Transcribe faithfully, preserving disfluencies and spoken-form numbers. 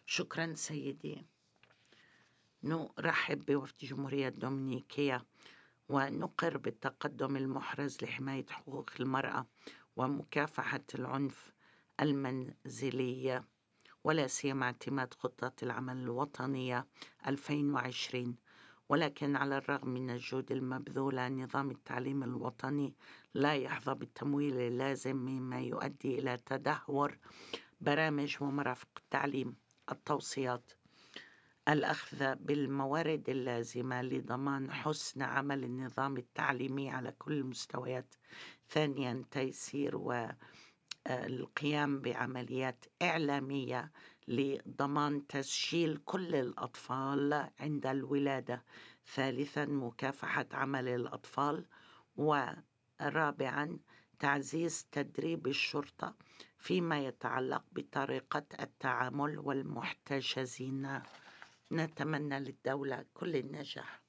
شكرا سيدي. نرحب بوفد جمهورية الدومينيكية ونقر بالتقدم المحرز لحماية حقوق المرأة ومكافحة العنف المنزلي، ولا سيما اعتماد خطة العمل الوطنية ألفين وعشرين. ولكن على الرغم من الجهود المبذولة، نظام التعليم الوطني لا يحظى بالتمويل اللازم، مما يؤدي إلى تدهور برامج ومرافق التعليم. التوصيات: الأخذ بالموارد اللازمة لضمان حسن عمل النظام التعليمي على كل المستويات. ثانياً، تيسير والقيام بعمليات إعلامية لضمان تسجيل كل الأطفال عند الولادة. ثالثاً، مكافحة عمل الأطفال. ورابعاً، تعزيز تدريب الشرطة فيما يتعلق بطريقة التعامل والمحتجزين. نتمنى للدولة كل النجاح.